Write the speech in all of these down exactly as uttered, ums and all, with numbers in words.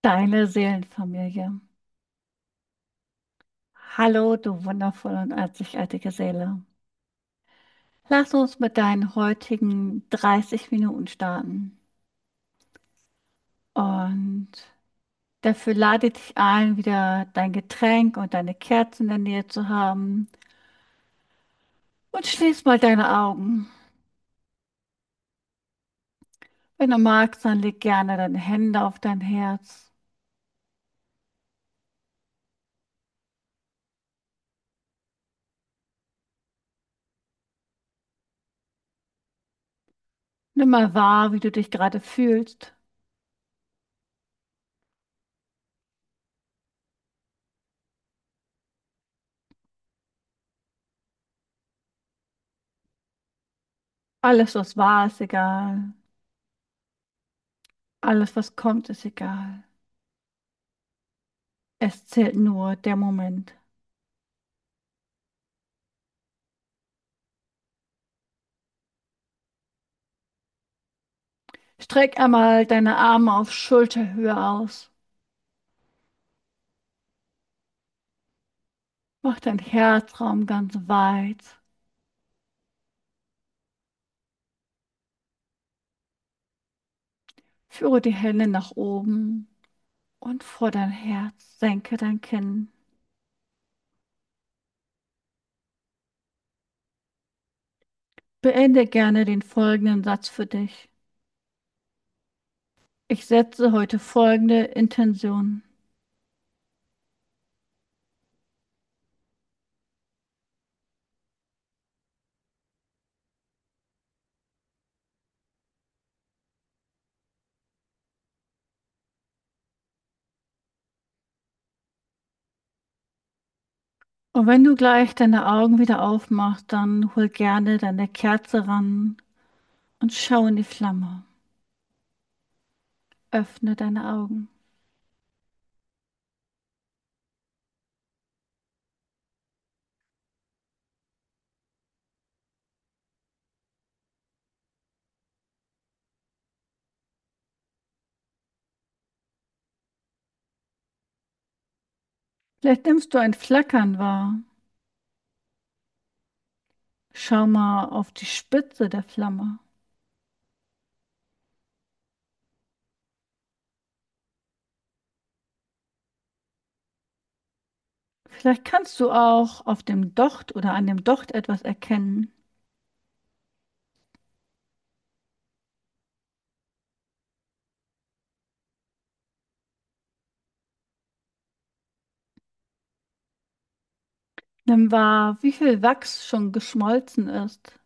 Deine Seelenfamilie. Hallo, du wundervolle und einzigartige Seele. Lass uns mit deinen heutigen dreißig Minuten starten. Und dafür lade ich dich ein, wieder dein Getränk und deine Kerzen in der Nähe zu haben. Und schließ mal deine Augen. Wenn du magst, dann leg gerne deine Hände auf dein Herz. Nimm mal wahr, wie du dich gerade fühlst. Alles, was war, ist egal. Alles, was kommt, ist egal. Es zählt nur der Moment. Streck einmal deine Arme auf Schulterhöhe aus. Mach deinen Herzraum ganz weit. Führe die Hände nach oben und vor dein Herz. Senke dein Kinn. Beende gerne den folgenden Satz für dich. Ich setze heute folgende Intention. Und wenn du gleich deine Augen wieder aufmachst, dann hol gerne deine Kerze ran und schau in die Flamme. Öffne deine Augen. Vielleicht nimmst du ein Flackern wahr. Schau mal auf die Spitze der Flamme. Vielleicht kannst du auch auf dem Docht oder an dem Docht etwas erkennen. Nimm wahr, wie viel Wachs schon geschmolzen ist.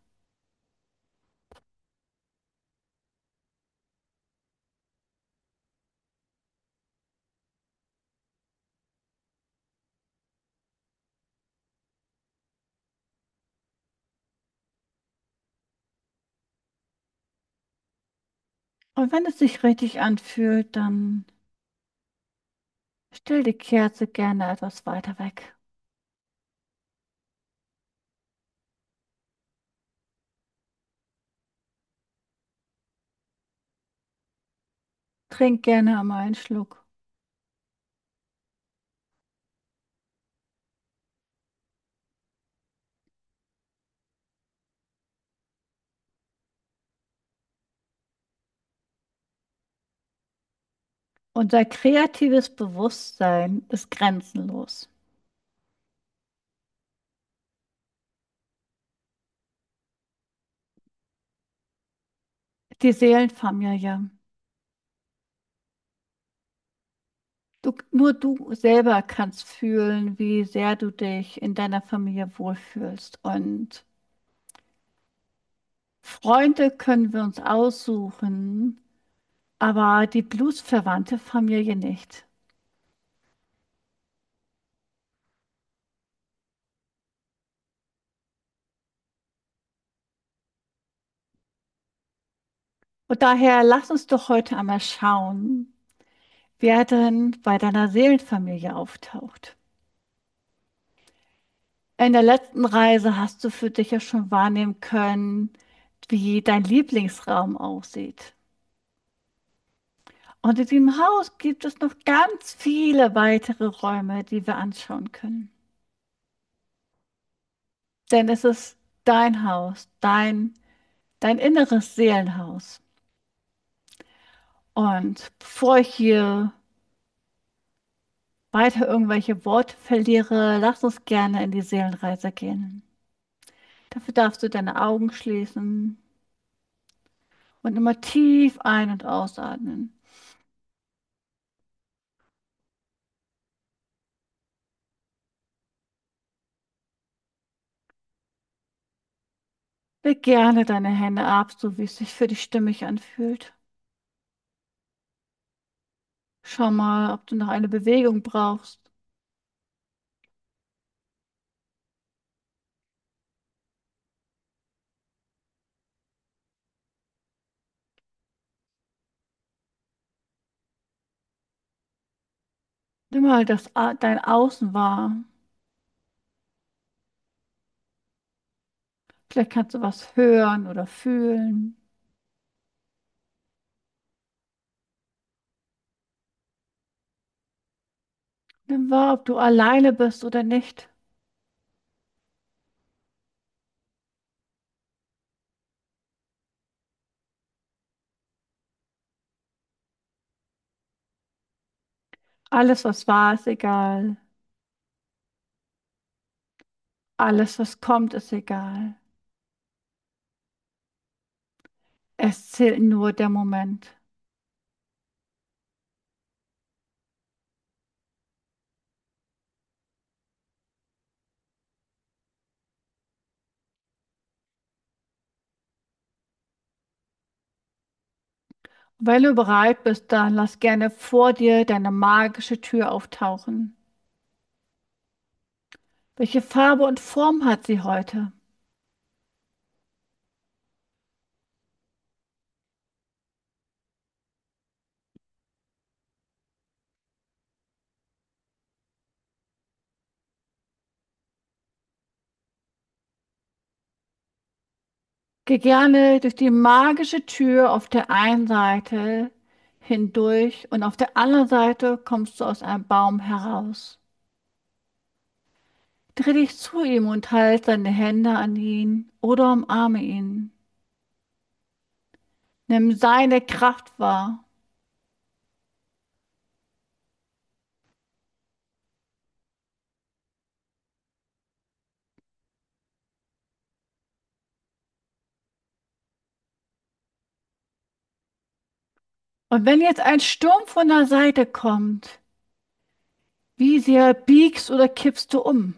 Und wenn es sich richtig anfühlt, dann stell die Kerze gerne etwas weiter weg. Trink gerne einmal einen Schluck. Unser kreatives Bewusstsein ist grenzenlos. Die Seelenfamilie. Du, nur du selber kannst fühlen, wie sehr du dich in deiner Familie wohlfühlst. Und Freunde können wir uns aussuchen, aber die blutsverwandte Familie nicht. Und daher lass uns doch heute einmal schauen, wer denn bei deiner Seelenfamilie auftaucht. In der letzten Reise hast du für dich ja schon wahrnehmen können, wie dein Lieblingsraum aussieht. Und in diesem Haus gibt es noch ganz viele weitere Räume, die wir anschauen können. Denn es ist dein Haus, dein, dein inneres Seelenhaus. Und bevor ich hier weiter irgendwelche Worte verliere, lass uns gerne in die Seelenreise gehen. Dafür darfst du deine Augen schließen und immer tief ein- und ausatmen. Leg gerne deine Hände ab, so wie es sich für dich stimmig anfühlt. Schau mal, ob du noch eine Bewegung brauchst. Nimm mal das, A- dein Außen wahr. Vielleicht kannst du was hören oder fühlen. Nimm wahr, ob du alleine bist oder nicht. Alles, was war, ist egal. Alles, was kommt, ist egal. Es zählt nur der Moment. Wenn du bereit bist, dann lass gerne vor dir deine magische Tür auftauchen. Welche Farbe und Form hat sie heute? Geh gerne durch die magische Tür auf der einen Seite hindurch und auf der anderen Seite kommst du aus einem Baum heraus. Dreh dich zu ihm und halt deine Hände an ihn oder umarme ihn. Nimm seine Kraft wahr. Und wenn jetzt ein Sturm von der Seite kommt, wie sehr biegst oder kippst du um?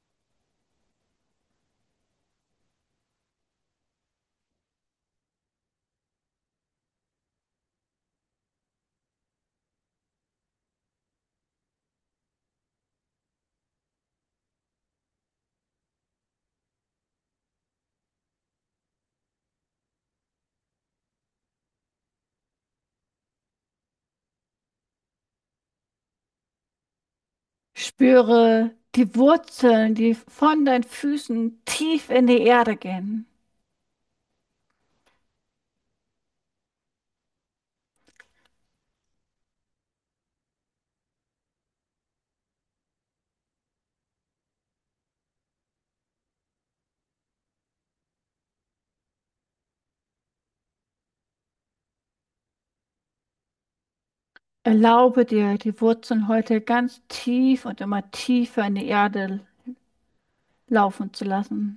Spüre die Wurzeln, die von deinen Füßen tief in die Erde gehen. Erlaube dir, die Wurzeln heute ganz tief und immer tiefer in die Erde laufen zu lassen,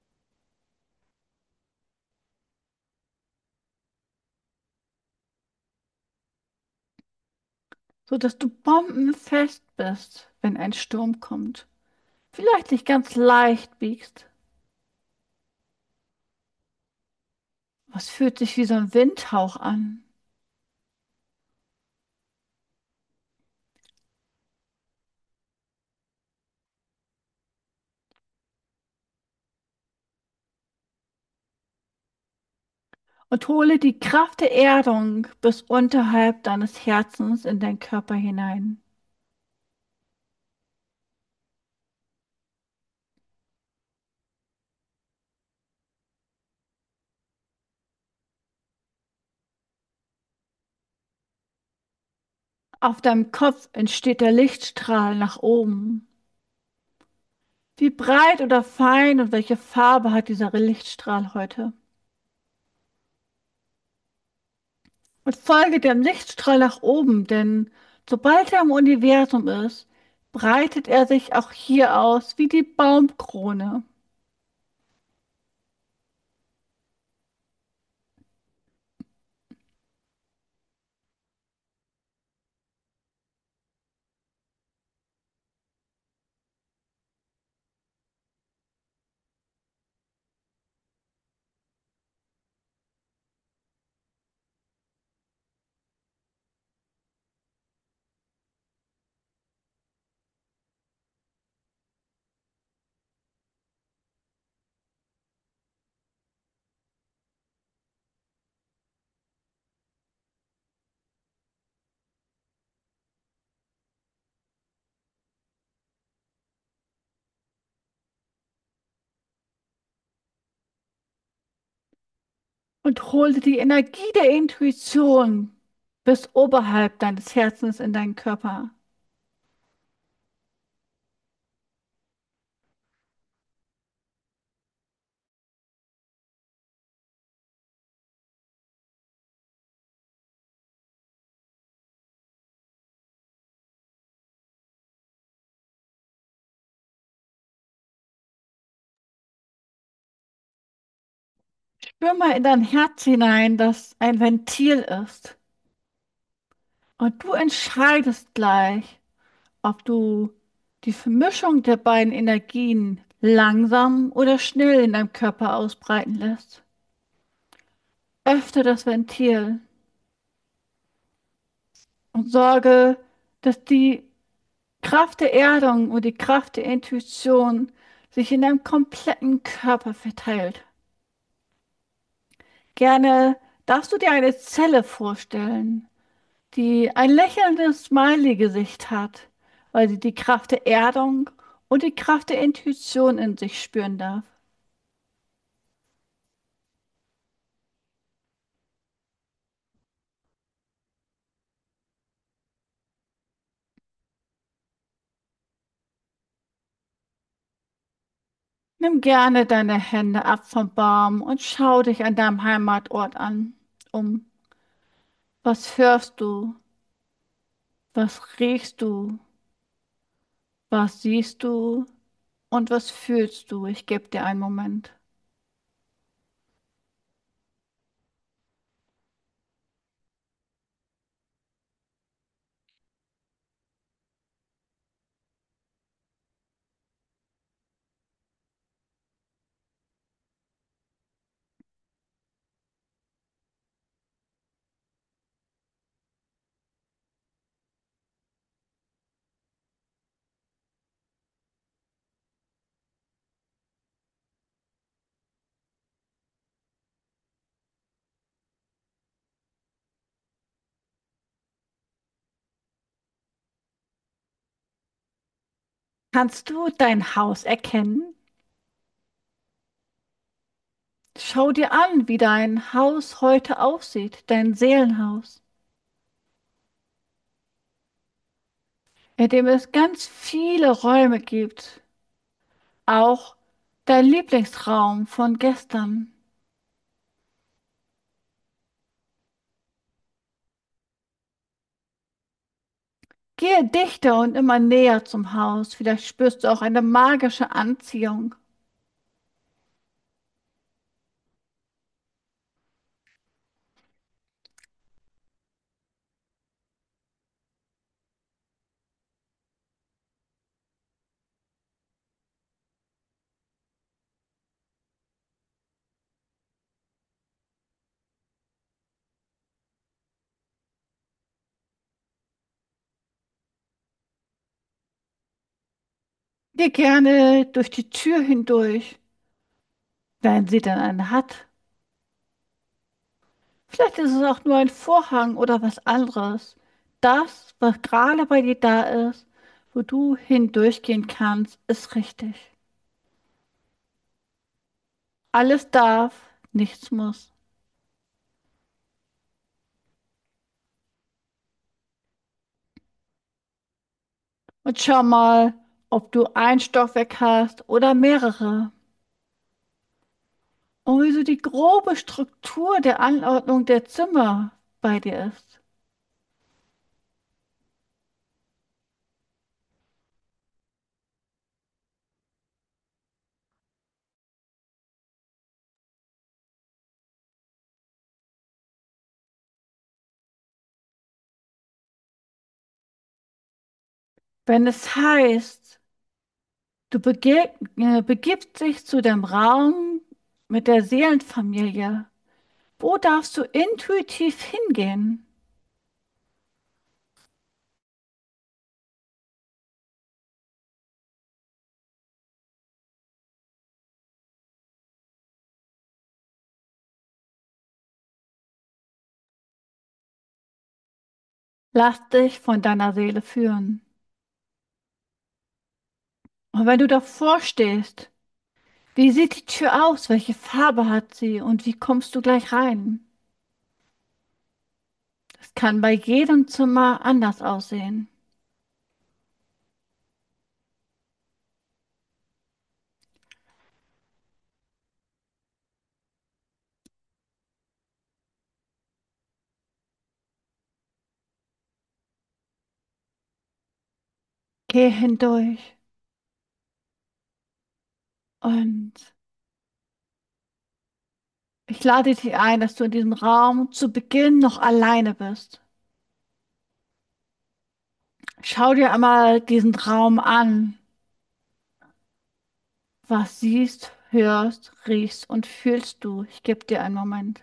sodass du bombenfest bist, wenn ein Sturm kommt. Vielleicht dich ganz leicht biegst. Was fühlt sich wie so ein Windhauch an? Und hole die Kraft der Erdung bis unterhalb deines Herzens in deinen Körper hinein. Auf deinem Kopf entsteht der Lichtstrahl nach oben. Wie breit oder fein und welche Farbe hat dieser Lichtstrahl heute? Und folge dem Lichtstrahl nach oben, denn sobald er im Universum ist, breitet er sich auch hier aus wie die Baumkrone. Und hole die Energie der Intuition bis oberhalb deines Herzens in deinen Körper. Spür mal in dein Herz hinein, das ein Ventil ist. Und du entscheidest gleich, ob du die Vermischung der beiden Energien langsam oder schnell in deinem Körper ausbreiten lässt. Öffne das Ventil und sorge, dass die Kraft der Erdung und die Kraft der Intuition sich in deinem kompletten Körper verteilt. Gerne darfst du dir eine Zelle vorstellen, die ein lächelndes Smiley-Gesicht hat, weil sie die Kraft der Erdung und die Kraft der Intuition in sich spüren darf. Nimm gerne deine Hände ab vom Baum und schau dich an deinem Heimatort an. Um. Was hörst du? Was riechst du? Was siehst du? Und was fühlst du? Ich gebe dir einen Moment. Kannst du dein Haus erkennen? Schau dir an, wie dein Haus heute aussieht, dein Seelenhaus, in dem es ganz viele Räume gibt, auch dein Lieblingsraum von gestern. Gehe dichter und immer näher zum Haus, vielleicht spürst du auch eine magische Anziehung. Geh gerne durch die Tür hindurch, wenn sie denn eine hat. Vielleicht ist es auch nur ein Vorhang oder was anderes. Das, was gerade bei dir da ist, wo du hindurchgehen kannst, ist richtig. Alles darf, nichts muss. Und schau mal, ob du ein Stockwerk hast oder mehrere. Und wie so die grobe Struktur der Anordnung der Zimmer bei dir ist. Wenn es heißt, du begib, äh, begibst dich zu dem Raum mit der Seelenfamilie, wo darfst du intuitiv hingehen? Lass dich von deiner Seele führen. Und wenn du davor stehst, wie sieht die Tür aus? Welche Farbe hat sie? Und wie kommst du gleich rein? Es kann bei jedem Zimmer anders aussehen. Geh hindurch und ich lade dich ein, dass du in diesem Raum zu Beginn noch alleine bist. Schau dir einmal diesen Raum an. Was siehst, hörst, riechst und fühlst du? Ich gebe dir einen Moment.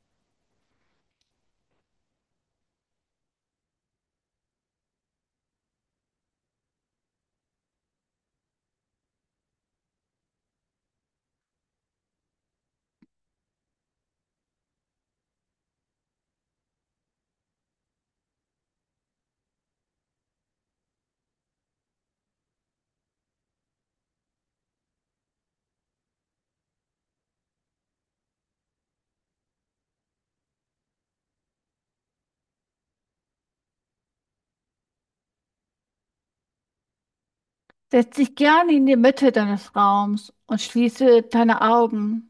Setz dich gerne in die Mitte deines Raums und schließe deine Augen.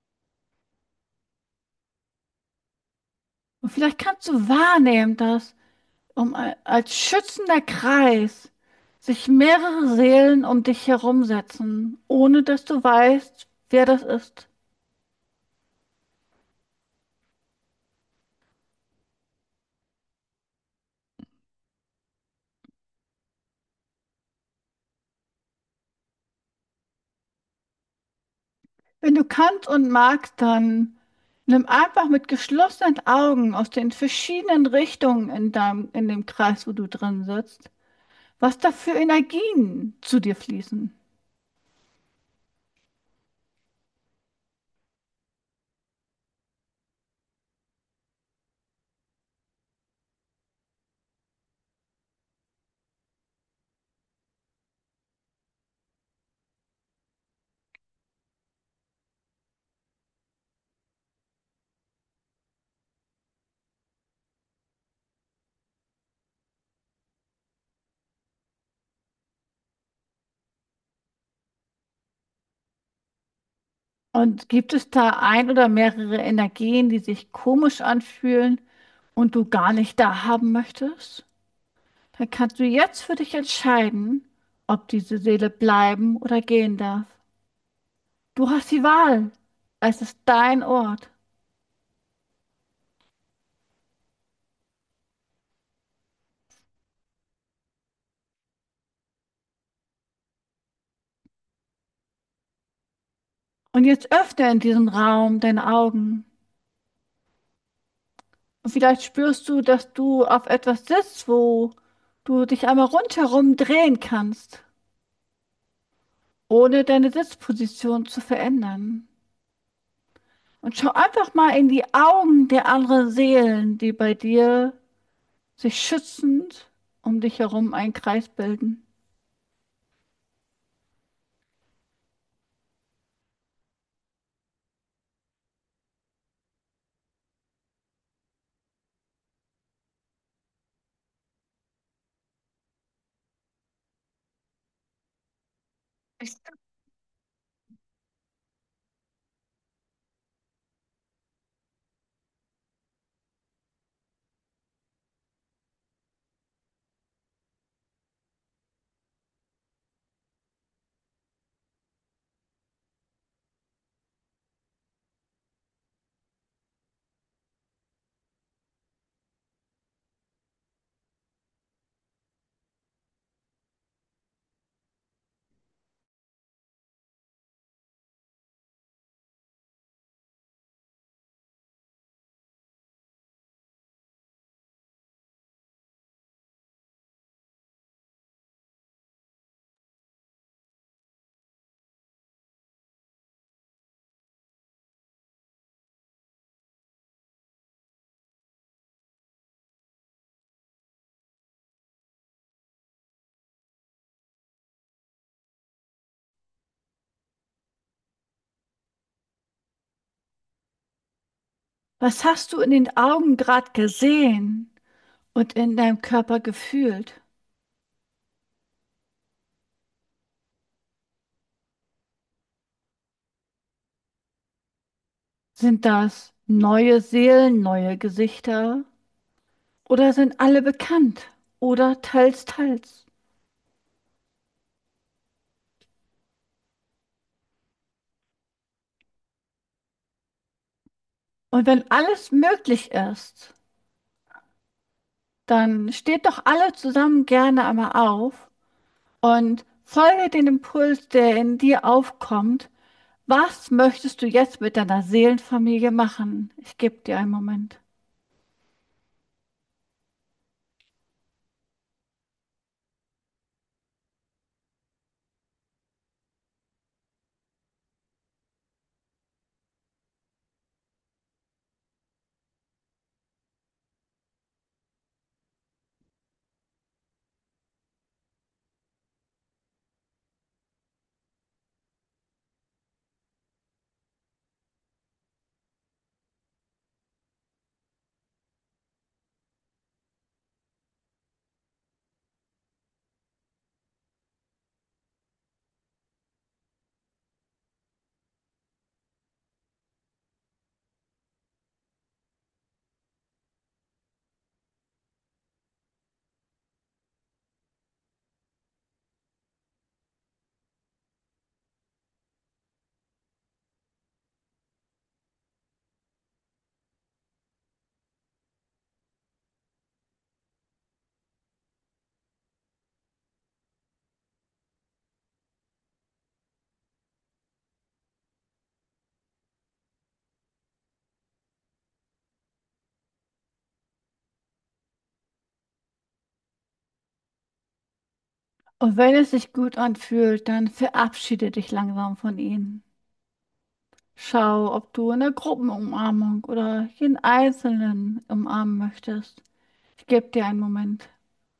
Und vielleicht kannst du wahrnehmen, dass um, als schützender Kreis sich mehrere Seelen um dich herum setzen, ohne dass du weißt, wer das ist. Wenn du kannst und magst, dann nimm einfach mit geschlossenen Augen aus den verschiedenen Richtungen in deinem, in dem Kreis, wo du drin sitzt, was da für Energien zu dir fließen. Und gibt es da ein oder mehrere Energien, die sich komisch anfühlen und du gar nicht da haben möchtest? Dann kannst du jetzt für dich entscheiden, ob diese Seele bleiben oder gehen darf. Du hast die Wahl. Es ist dein Ort. Und jetzt öffne in diesem Raum deine Augen. Und vielleicht spürst du, dass du auf etwas sitzt, wo du dich einmal rundherum drehen kannst, ohne deine Sitzposition zu verändern. Und schau einfach mal in die Augen der anderen Seelen, die bei dir sich schützend um dich herum einen Kreis bilden. Was hast du in den Augen gerade gesehen und in deinem Körper gefühlt? Sind das neue Seelen, neue Gesichter oder sind alle bekannt oder teils, teils? Und wenn alles möglich ist, dann steht doch alle zusammen gerne einmal auf und folge den Impuls, der in dir aufkommt. Was möchtest du jetzt mit deiner Seelenfamilie machen? Ich gebe dir einen Moment. Und wenn es sich gut anfühlt, dann verabschiede dich langsam von ihnen. Schau, ob du in der Gruppenumarmung oder jeden Einzelnen umarmen möchtest. Ich gebe dir einen Moment.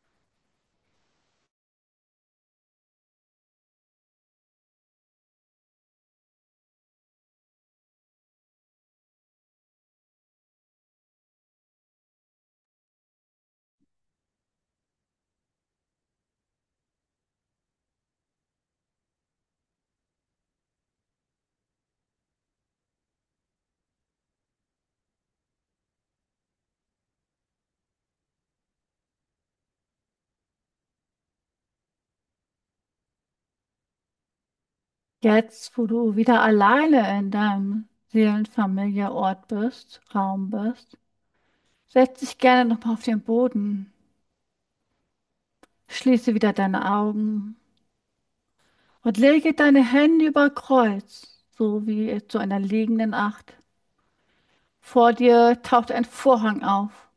Jetzt, wo du wieder alleine in deinem Seelenfamilieort bist, Raum bist, setz dich gerne nochmal auf den Boden. Schließe wieder deine Augen und lege deine Hände über Kreuz, so wie zu einer liegenden Acht. Vor dir taucht ein Vorhang auf.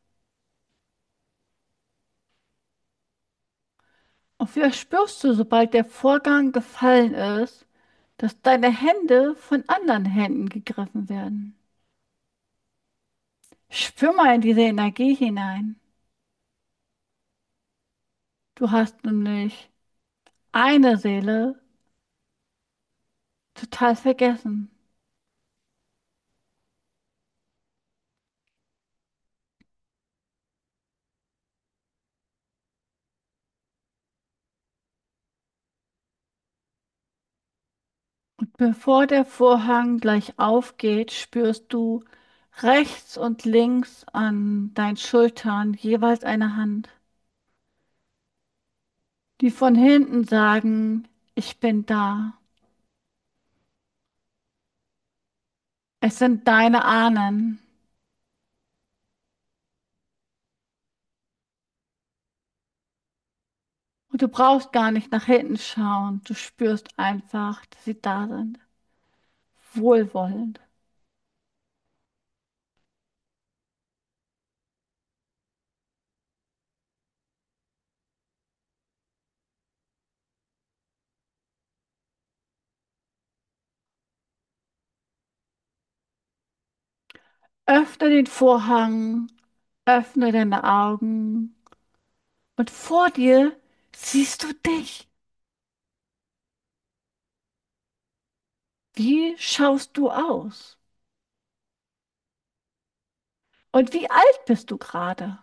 Und vielleicht spürst du, sobald der Vorgang gefallen ist, dass deine Hände von anderen Händen gegriffen werden. Spür mal in diese Energie hinein. Du hast nämlich eine Seele total vergessen. Bevor der Vorhang gleich aufgeht, spürst du rechts und links an deinen Schultern jeweils eine Hand, die von hinten sagen, ich bin da. Es sind deine Ahnen. Und du brauchst gar nicht nach hinten schauen. Du spürst einfach, dass sie da sind. Wohlwollend. Öffne den Vorhang, öffne deine Augen und vor dir siehst du dich. Wie schaust du aus? Und wie alt bist du gerade?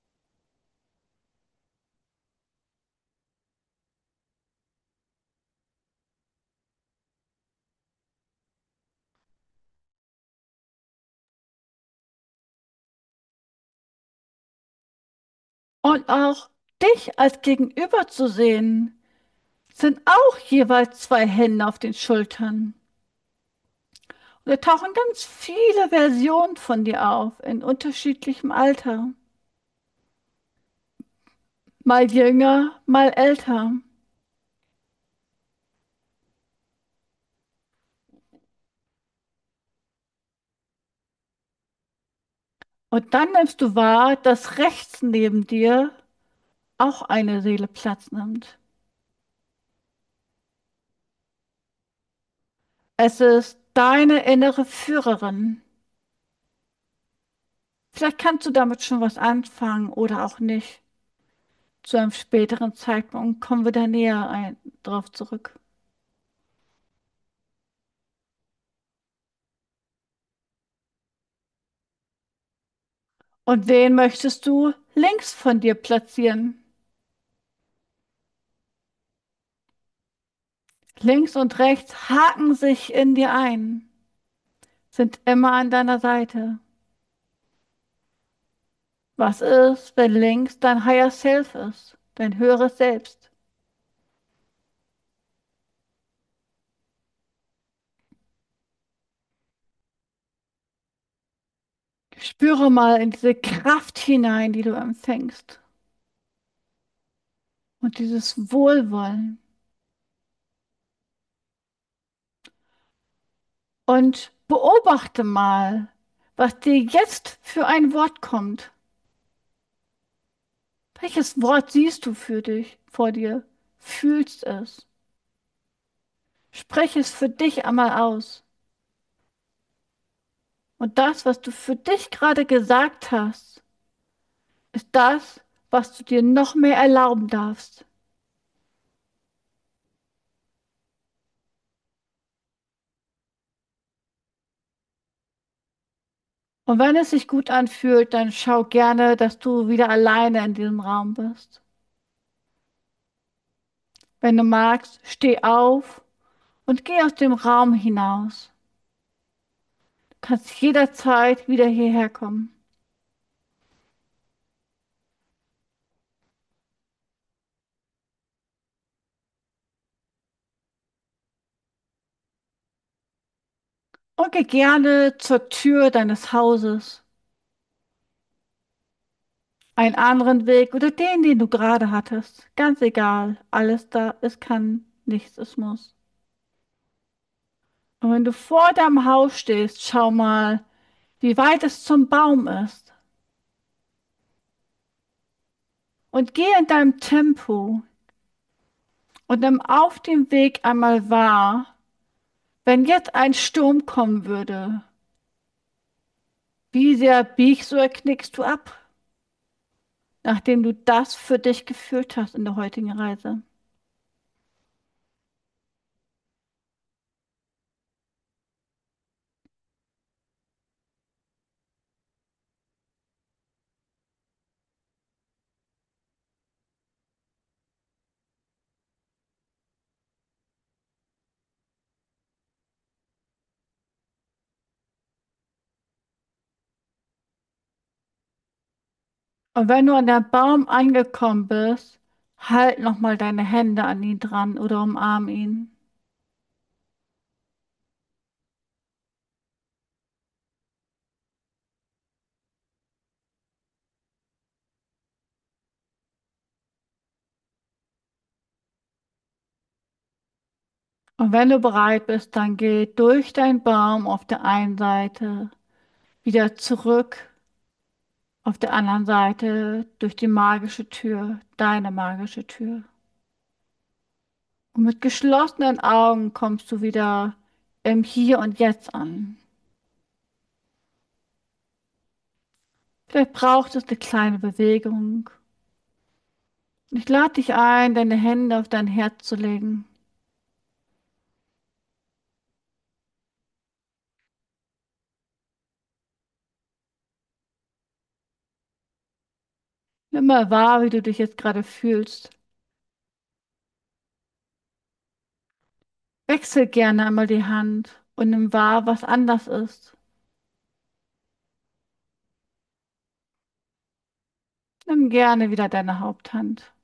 Und auch dich als Gegenüber zu sehen, sind auch jeweils zwei Hände auf den Schultern. Und da tauchen ganz viele Versionen von dir auf in unterschiedlichem Alter. Mal jünger, mal älter. Und dann nimmst du wahr, dass rechts neben dir auch eine Seele Platz nimmt. Es ist deine innere Führerin. Vielleicht kannst du damit schon was anfangen oder auch nicht. Zu einem späteren Zeitpunkt kommen wir da näher ein, drauf zurück. Und wen möchtest du links von dir platzieren? Links und rechts haken sich in dir ein, sind immer an deiner Seite. Was ist, wenn links dein Higher Self ist, dein höheres Selbst? Spüre mal in diese Kraft hinein, die du empfängst. Und dieses Wohlwollen. Und beobachte mal, was dir jetzt für ein Wort kommt. Welches Wort siehst du für dich, vor dir? Fühlst es? Sprech es für dich einmal aus. Und das, was du für dich gerade gesagt hast, ist das, was du dir noch mehr erlauben darfst. Und wenn es sich gut anfühlt, dann schau gerne, dass du wieder alleine in diesem Raum bist. Wenn du magst, steh auf und geh aus dem Raum hinaus. Du kannst jederzeit wieder hierher kommen. Und geh gerne zur Tür deines Hauses. Einen anderen Weg oder den, den du gerade hattest. Ganz egal. Alles da. Es kann, nichts, es muss. Und wenn du vor deinem Haus stehst, schau mal, wie weit es zum Baum ist. Und geh in deinem Tempo und nimm auf dem Weg einmal wahr, wenn jetzt ein Sturm kommen würde, wie sehr biegst oder knickst du ab, nachdem du das für dich gefühlt hast in der heutigen Reise. Und wenn du an der Baum angekommen bist, halt nochmal deine Hände an ihn dran oder umarm ihn. Und wenn du bereit bist, dann geh durch deinen Baum auf der einen Seite, wieder zurück auf der anderen Seite durch die magische Tür, deine magische Tür. Und mit geschlossenen Augen kommst du wieder im Hier und Jetzt an. Vielleicht braucht es eine kleine Bewegung. Ich lade dich ein, deine Hände auf dein Herz zu legen. Nimm mal wahr, wie du dich jetzt gerade fühlst. Wechsel gerne einmal die Hand und nimm wahr, was anders ist. Nimm gerne wieder deine Haupthand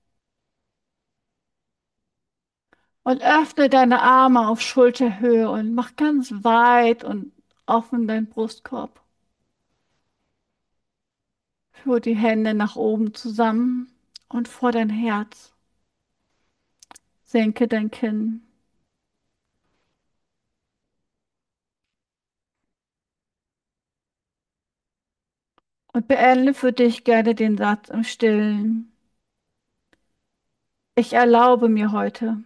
und öffne deine Arme auf Schulterhöhe und mach ganz weit und offen deinen Brustkorb. Führe die Hände nach oben zusammen und vor dein Herz. Senke dein Kinn und beende für dich gerne den Satz im Stillen. Ich erlaube mir heute.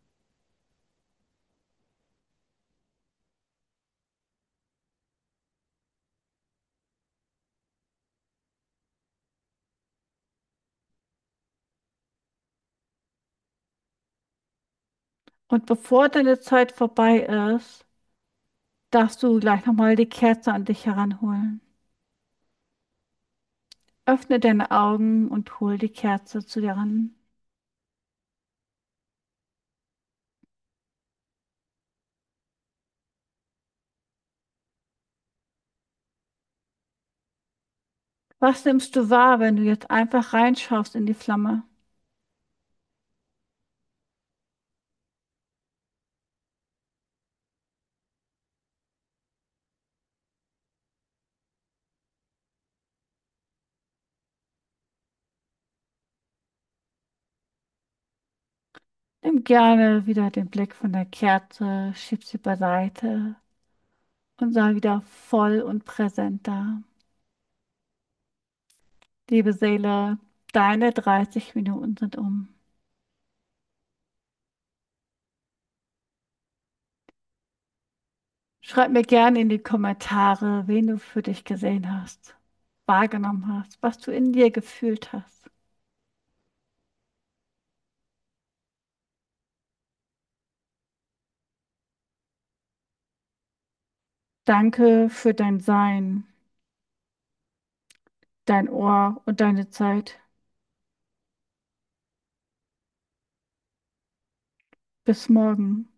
Und bevor deine Zeit vorbei ist, darfst du gleich nochmal die Kerze an dich heranholen. Öffne deine Augen und hol die Kerze zu dir ran. Was nimmst du wahr, wenn du jetzt einfach reinschaust in die Flamme? Nimm gerne wieder den Blick von der Kerze, schieb sie beiseite und sei wieder voll und präsent da. Liebe Seele, deine dreißig Minuten sind um. Schreib mir gerne in die Kommentare, wen du für dich gesehen hast, wahrgenommen hast, was du in dir gefühlt hast. Danke für dein Sein, dein Ohr und deine Zeit. Bis morgen.